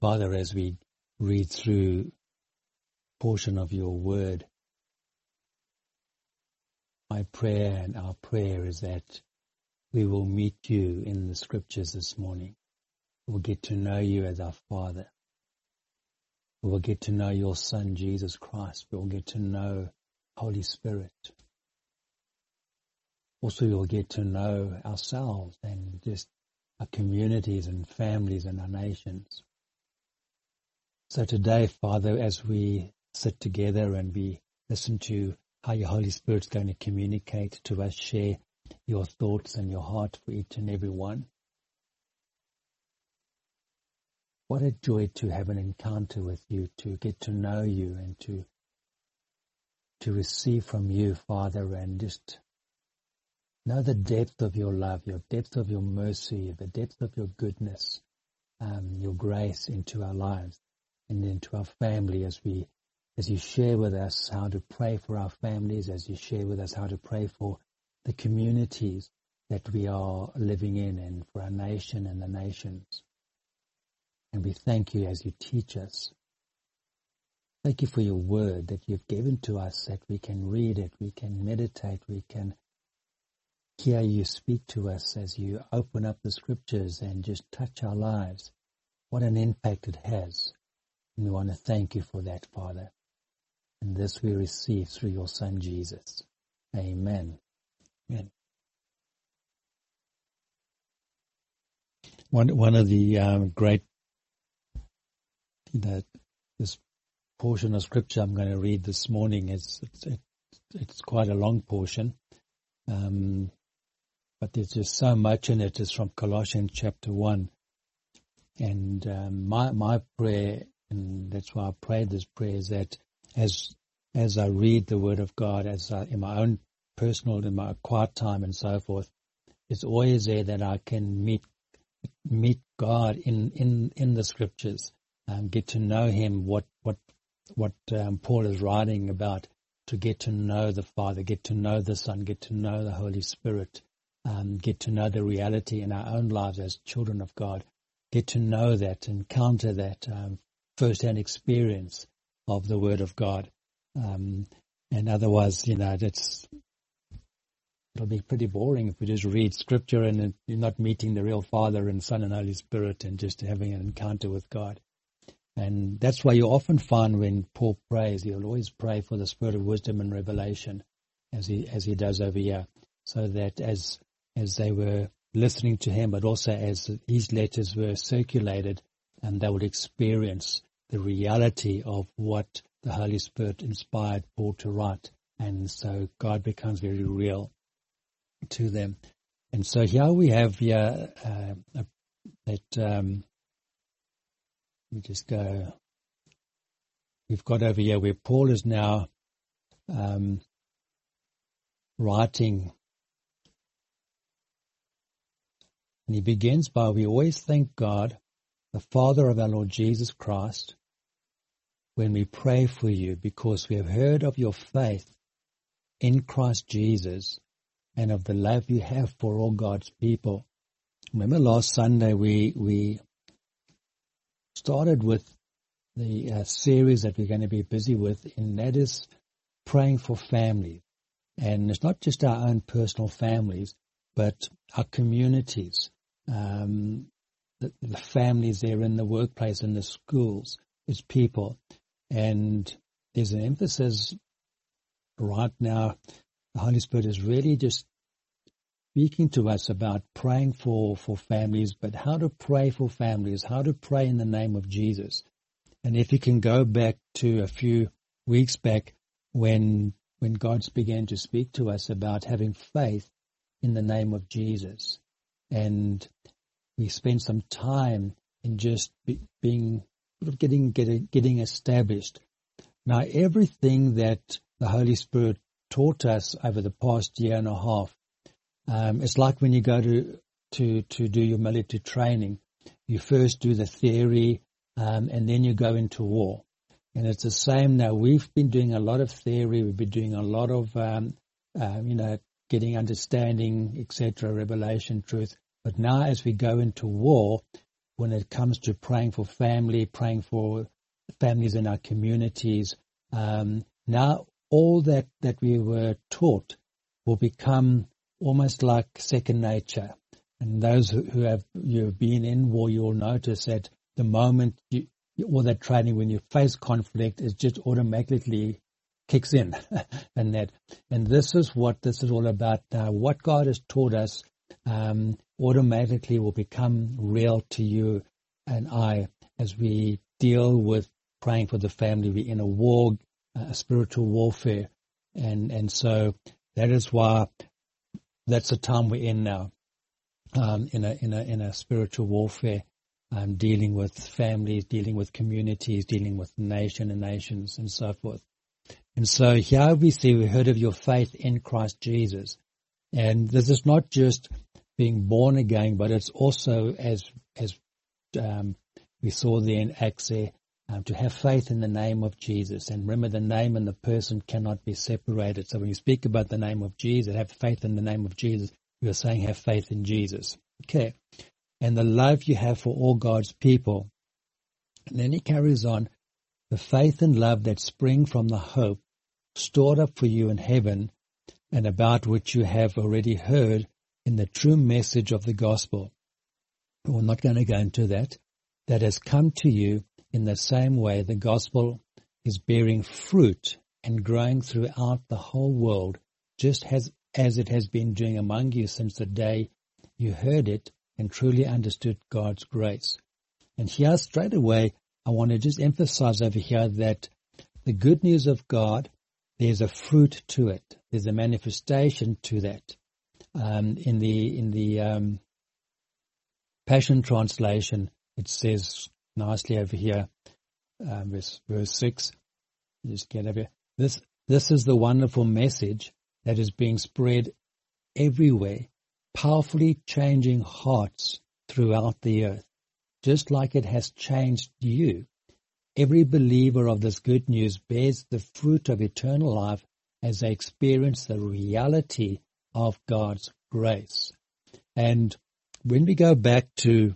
Father, as we read through a portion of your word, my prayer and our prayer is that we will meet you in the scriptures this morning. We'll get to know you as our Father. We will get to know your Son, Jesus Christ. We will get to know Holy Spirit. Also, we'll get to know ourselves and just our communities and families and our nations. So today, Father, as we sit together and we listen to how your Holy Spirit's going to communicate to us, share your thoughts and your heart for each and every one. What a joy to have an encounter with you, to get to know you and to receive from you, Father, and just know the depth of your love, your depth of your mercy, the depth of your goodness, your grace into our lives and into our family as you share with us how to pray for our families, as you share with us how to pray for the communities that we are living in and for our nation and the nations. And we thank you as you teach us. Thank you for your word that you've given to us, that we can read it, we can meditate, we can hear you speak to us as you open up the scriptures and just touch our lives. What an impact it has. And we want to thank you for that, Father. And this we receive through your Son, Jesus. Amen. Amen. One of the great, this portion of scripture I'm going to read this morning it's quite a long portion, but there's just so much in it. It's from Colossians chapter 1, and my prayer, and that's why I prayed this prayer, is that as I read the Word of God, in my own personal, in my quiet time and so forth, it's always there that I can meet God in the Scriptures, get to know Him, what Paul is writing about, to get to know the Father, get to know the Son, get to know the Holy Spirit, get to know the reality in our own lives as children of God, get to know that, encounter that first-hand experience of the Word of God. And otherwise, it'll be pretty boring if we just read Scripture and you're not meeting the real Father and Son and Holy Spirit and just having an encounter with God. And that's why you often find when Paul prays, he'll always pray for the spirit of wisdom and revelation, as he does over here, so that as they were listening to him, but also as his letters were circulated, and they would experience the reality of what the Holy Spirit inspired Paul to write. And so God becomes very real to them. And so here we have we just go. We've got over here where Paul is now writing, and he begins by, we always thank God, the Father of our Lord Jesus Christ, when we pray for you, because we have heard of your faith in Christ Jesus and of the love you have for all God's people. Remember last Sunday we started with the series that we're going to be busy with, and that is praying for families. And it's not just our own personal families, but our communities, the families there in the workplace, in the schools, it's people. And there's an emphasis right now. The Holy Spirit is really just speaking to us about praying for families, but how to pray for families, how to pray in the name of Jesus. And if you can go back to a few weeks back when God began to speak to us about having faith in the name of Jesus, and we spent some time in just being sort of getting established. Now, everything that the Holy Spirit taught us over the past year and a half, it's like when you go to do your military training. You first do the theory, and then you go into war. And it's the same now. We've been doing a lot of theory. We've been doing a lot of, getting understanding, etc., revelation, truth. But now as we go into war, when it comes to praying for family, praying for families in our communities. Now all that we were taught will become almost like second nature. And those you've been in war, you'll notice that the moment all that training, when you face conflict, it just automatically kicks in. and this is what this is all about now. What God has taught us automatically will become real to you and I as we deal with praying for the family. We're in a war, a spiritual warfare. And so that is why that's the time we're in now, in a spiritual warfare, dealing with families, dealing with communities, dealing with nations and so forth. And so here we heard of your faith in Christ Jesus. And this is not just being born again, but it's also, as we saw there in Acts there, to have faith in the name of Jesus. And remember, the name and the person cannot be separated. So when you speak about the name of Jesus, have faith in the name of Jesus, you're saying have faith in Jesus. Okay. And the love you have for all God's people. And then he carries on, the faith and love that spring from the hope stored up for you in heaven, and about which you have already heard in the true message of the gospel. We're not going to go into that. That has come to you in the same way the gospel is bearing fruit and growing throughout the whole world, just as it has been doing among you since the day you heard it and truly understood God's grace. And here straight away, I want to just emphasize over here that the good news of God, there's a fruit to it. There's a manifestation to that. In the Passion Translation, it says nicely over here, verse 6. Just get over here. This is the wonderful message that is being spread everywhere, powerfully changing hearts throughout the earth, just like it has changed you. Every believer of this good news bears the fruit of eternal life as they experience the reality of God's grace. And when we go back to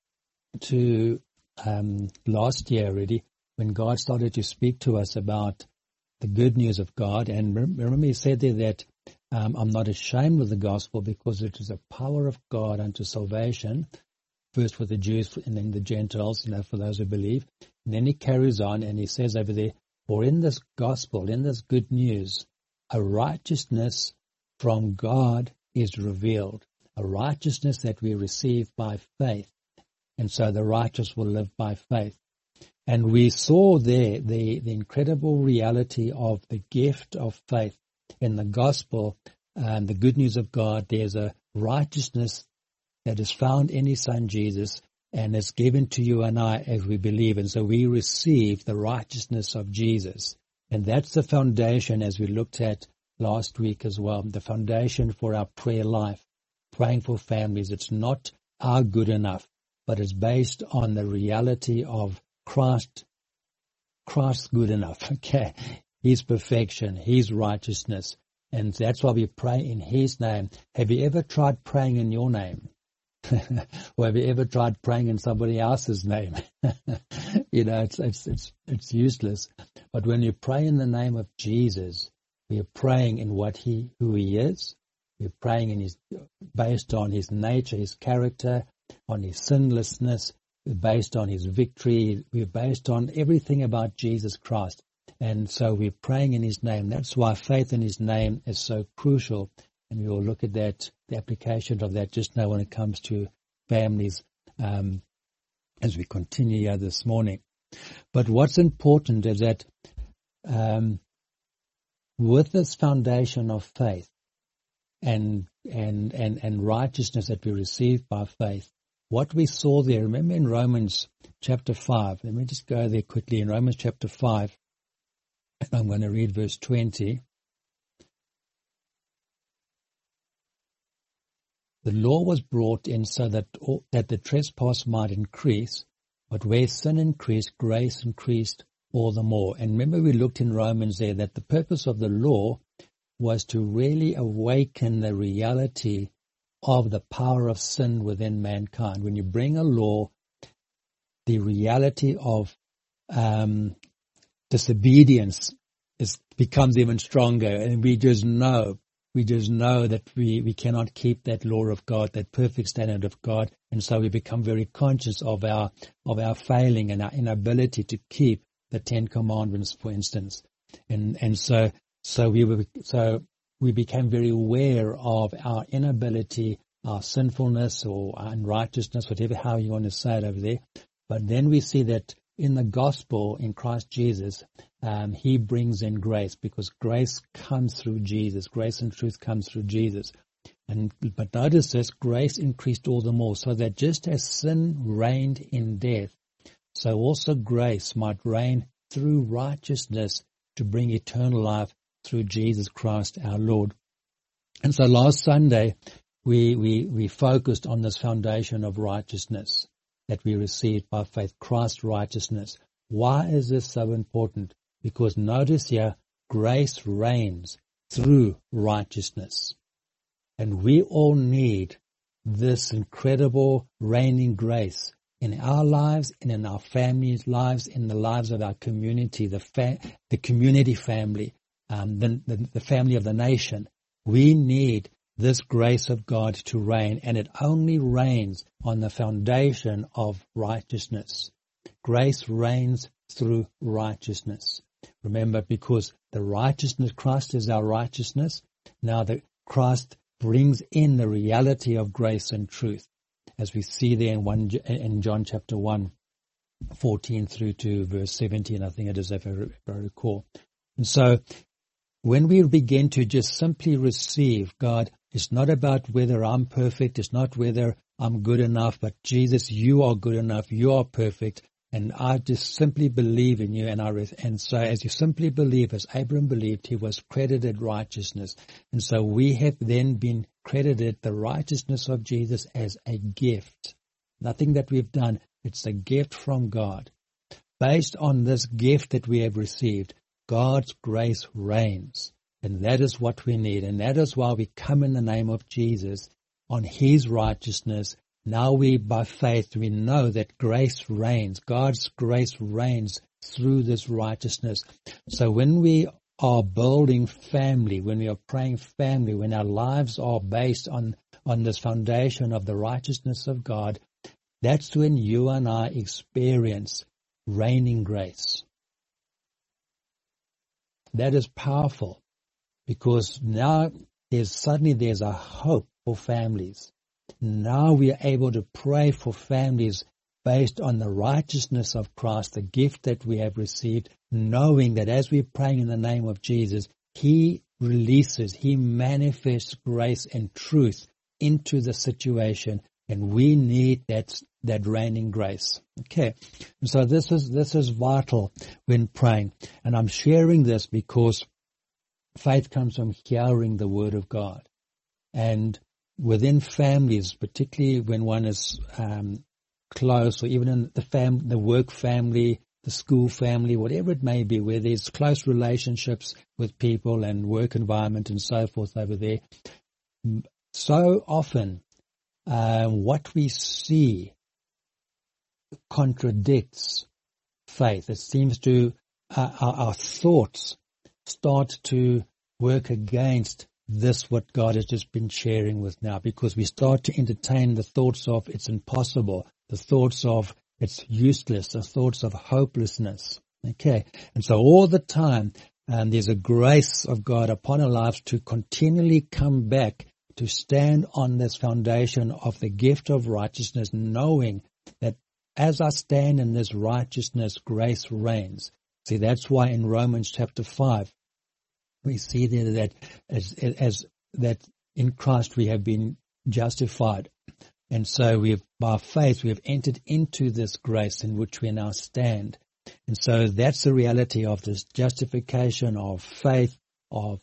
last year already, when God started to speak to us about the good news of God, and remember he said there that I'm not ashamed of the gospel because it is a power of God unto salvation, first for the Jews and then the Gentiles, for those who believe. And then he carries on and he says over there, for in this gospel, in this good news, a righteousness from God is revealed, a righteousness that we receive by faith. And so the righteous will live by faith. And we saw there the incredible reality of the gift of faith in the gospel, the good news of God. There's a righteousness that is found in his son Jesus, and it's given to you and I as we believe. And so we receive the righteousness of Jesus. And that's the foundation, as we looked at last week as well, the foundation for our prayer life, praying for families. It's not our good enough, but it's based on the reality of Christ's good enough, okay? His perfection, his righteousness. And that's why we pray in his name. Have you ever tried praying in your name? Or have you ever tried praying in somebody else's name? It's useless. But when you pray in the name of Jesus, we are praying in who he is. We're praying based on his nature, his character, on his sinlessness. We're based on his victory. We're based on everything about Jesus Christ. And so we're praying in his name. That's why faith in his name is so crucial. And we will look at that, the application of that just now when it comes to families, as we continue here this morning. But what's important is that with this foundation of faith and righteousness that we receive by faith, what we saw there, remember in Romans chapter 5, let me just go there quickly, in Romans chapter 5, and I'm going to read verse 20. The law was brought in so that the trespass might increase, but where sin increased, grace increased all the more. And remember we looked in Romans there that the purpose of the law was to really awaken the reality of the power of sin within mankind. When you bring a law, the reality of disobedience becomes even stronger, and we just know that we cannot keep that law of God, that perfect standard of God, and so we become very conscious of our failing and our inability to keep the Ten Commandments, for instance, and so we became very aware of our inability, our sinfulness or our unrighteousness, whatever how you want to say it over there. But then we see that in the gospel, in Christ Jesus, he brings in grace, because grace comes through Jesus. Grace and truth comes through Jesus. But notice this, grace increased all the more, so that just as sin reigned in death, so also grace might reign through righteousness to bring eternal life through Jesus Christ our Lord. And so last Sunday, we focused on this foundation of righteousness that we received by faith, Christ's righteousness. Why is this so important? Because notice here, grace reigns through righteousness. And we all need this incredible reigning grace in our lives and in our families' lives, in the lives of our community, the community family, the family of the nation. We need this grace of God to reign, and it only reigns on the foundation of righteousness. Grace reigns through righteousness. Remember, because the righteousness, Christ is our righteousness, now that Christ brings in the reality of grace and truth, as we see there in John chapter 1, 14 through to verse 17, I think it is, if I recall. And so, when we begin to just simply receive God, it's not about whether I'm perfect, it's not whether I'm good enough, but Jesus, you are good enough, you are perfect, and I just simply believe in you. And so as you simply believe, as Abraham believed, he was credited righteousness. And so we have then been credited the righteousness of Jesus as a gift. Nothing that we've done, it's a gift from God. Based on this gift that we have received, God's grace reigns, and that is what we need, and that is why we come in the name of Jesus on his righteousness. Now by faith, we know that grace reigns. God's grace reigns through this righteousness. So when we are building family, when we are praying family, when our lives are based on this foundation of the righteousness of God, that's when you and I experience reigning grace. That is powerful, because now there's a hope for families. Now we are able to pray for families based on the righteousness of Christ, the gift that we have received, knowing that as we're praying in the name of Jesus, he manifests grace and truth into the situation, and we need that reigning grace. Okay, and so this is vital when praying, and I'm sharing this because faith comes from hearing the word of God, and within families, particularly when one is close, or even in the work family, the school family, whatever it may be, where there's close relationships with people and work environment and so forth over there, so often what we see contradicts faith. It seems to, our thoughts start to work against this, what God has just been sharing with now, because we start to entertain the thoughts of it's impossible, the thoughts of it's useless, the thoughts of hopelessness. Okay, and so all the time there's a grace of God upon our lives to continually come back to stand on this foundation of the gift of righteousness, knowing that as I stand in this righteousness, grace reigns. See, that's why in Romans chapter 5, we see there that as that in Christ we have been justified. And so by faith, we have entered into this grace in which we now stand. And so that's the reality of this justification, of faith, of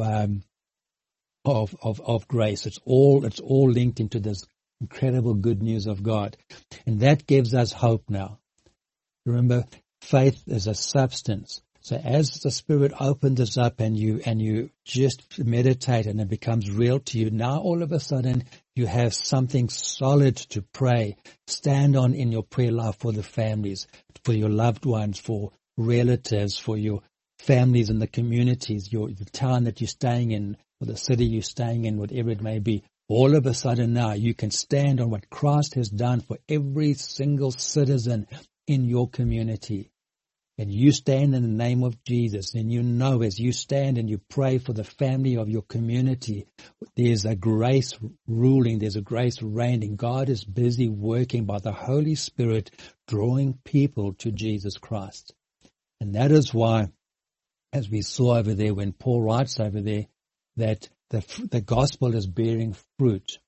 grace. It's all linked into this incredible good news of God. And that gives us hope now. Remember, faith is a substance. So as the Spirit opens us up and you just meditate and it becomes real to you, now all of a sudden you have something solid to pray, stand on in your prayer life for the families, for your loved ones, for relatives, for your families in the communities, the town that you're staying in, or the city you're staying in, whatever it may be. All of a sudden now you can stand on what Christ has done for every single citizen in your community. And you stand in the name of Jesus, and you know as you stand and you pray for the family of your community, there's a grace ruling, there's a grace reigning. God is busy working by the Holy Spirit, drawing people to Jesus Christ. And that is why, as we saw over there when Paul writes over there, that the gospel is bearing fruit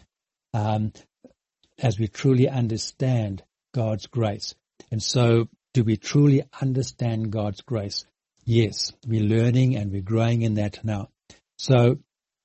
as we truly understand God's grace. And so, do we truly understand God's grace? Yes, we're learning and we're growing in that now. So,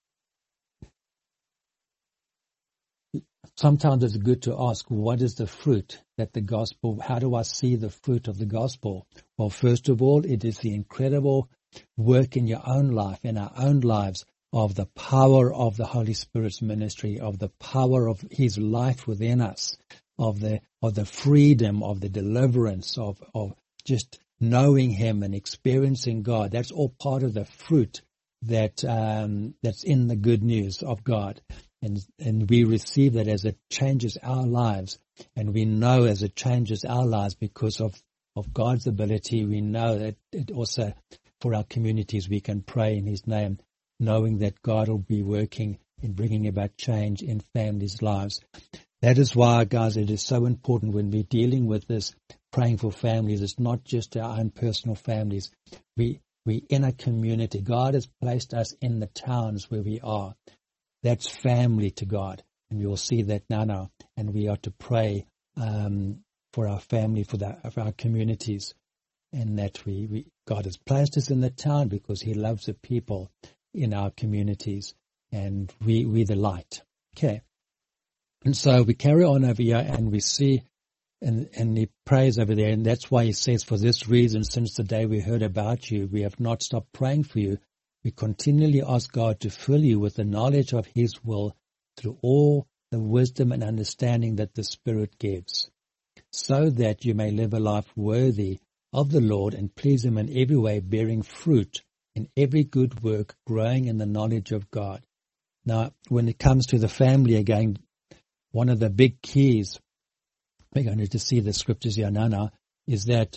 sometimes it's good to ask, what is the fruit that the gospel, how do I see the fruit of the gospel? Well, first of all, it is the incredible work in your own life, in our own lives, of the power of the Holy Spirit's ministry, of the power of His life within us, of the freedom, of the deliverance, of just knowing Him and experiencing God. That's all part of the fruit that's in the good news of God. And we receive that as it changes our lives. And we know as it changes our lives because of God's ability, we know that it also, for our communities, we can pray in His name, knowing that God will be working in bringing about change in families' lives. That is why, guys, it is so important when we're dealing with this, praying for families. It's not just our own personal families. We're in a community. God has placed us in the towns where we are. That's family to God. And we will see that now. And we are to pray for our family, for our communities. And that God has placed us in the town because He loves the people in our communities. And we're the light. Okay. And so we carry on over here and we see, and He prays over there, and that's why He says, for this reason, since the day we heard about you, we have not stopped praying for you. We continually ask God to fill you with the knowledge of His will through all the wisdom and understanding that the Spirit gives, so that you may live a life worthy of the Lord and please Him in every way, bearing fruit in every good work, growing in the knowledge of God. Now, when it comes to the family again, one of the big keys, we're going to see the scriptures here now, is that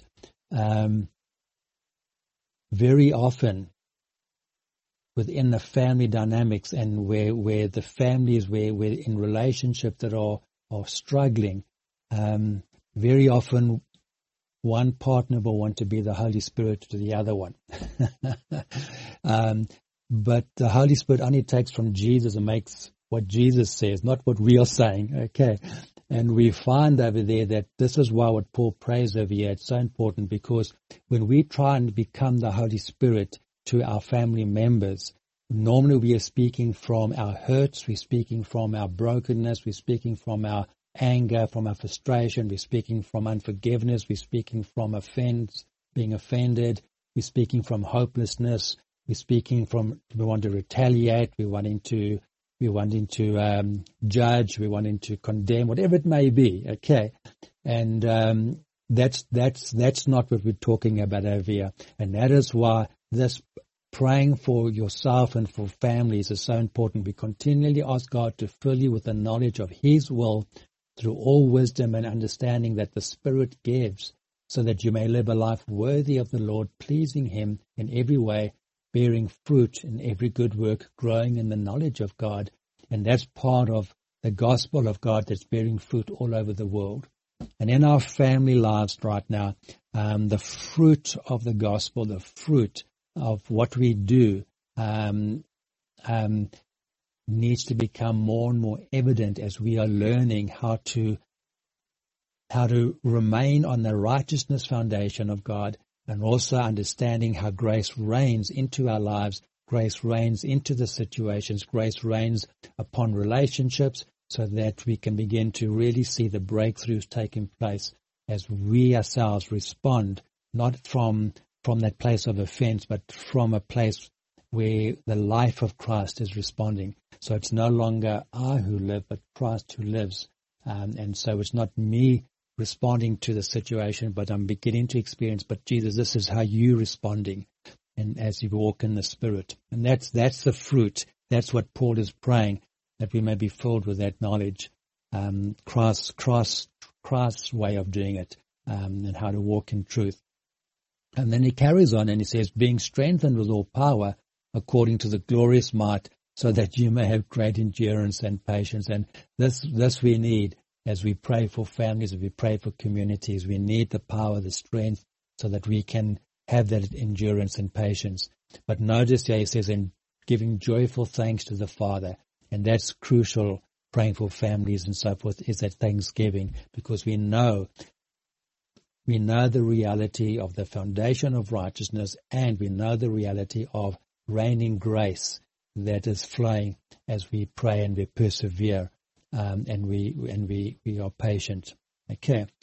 very often within the family dynamics and where the families, where in relationship that are struggling, very often one partner will want to be the Holy Spirit to the other one. But the Holy Spirit only takes from Jesus and makes what Jesus says, not what we are saying. Okay. And we find over there that this is why what Paul prays over here, it's so important, because when we try and become the Holy Spirit to our family members, normally we are speaking from our hurts, we're speaking from our brokenness, we're speaking from our anger, from our frustration, we're speaking from unforgiveness, we're speaking from offense, being offended, we're speaking from hopelessness, we're speaking from, we want to retaliate, we're wanting to judge, we're wanting to condemn, whatever it may be, okay? And that's not what we're talking about over here. And that is why this praying for yourself and for families is so important. We continually ask God to fill you with the knowledge of His will through all wisdom and understanding that the Spirit gives, so that you may live a life worthy of the Lord, pleasing Him in every way, bearing fruit in every good work, growing in the knowledge of God. And that's part of the gospel of God that's bearing fruit all over the world. And in our family lives right now, the fruit of the gospel, the fruit of what we do, needs to become more and more evident as we are learning how to remain on the righteousness foundation of God, and also understanding how grace reigns into our lives, grace reigns into the situations, grace reigns upon relationships, so that we can begin to really see the breakthroughs taking place as we ourselves respond, not from from that place of offense, but from a place where the life of Christ is responding. So it's no longer I who live, but Christ who lives. And so it's not me responding to the situation, but I'm beginning to experience, but Jesus, this is how you're responding, and as you walk in the Spirit. And that's the fruit. That's what Paul is praying, that we may be filled with that knowledge. Christ's way of doing it, and how to walk in truth. And then he carries on and he says, being strengthened with all power according to the glorious might, so that you may have great endurance and patience. And this we need as we pray for families, as we pray for communities. We need the power, the strength, so that we can have that endurance and patience. But notice here he says, in giving joyful thanks to the Father. And that's crucial, praying for families and so forth, is that thanksgiving, because we know the reality of the foundation of righteousness, and we know the reality of reigning grace that is flowing as we pray and we persevere, and we are patient. Okay,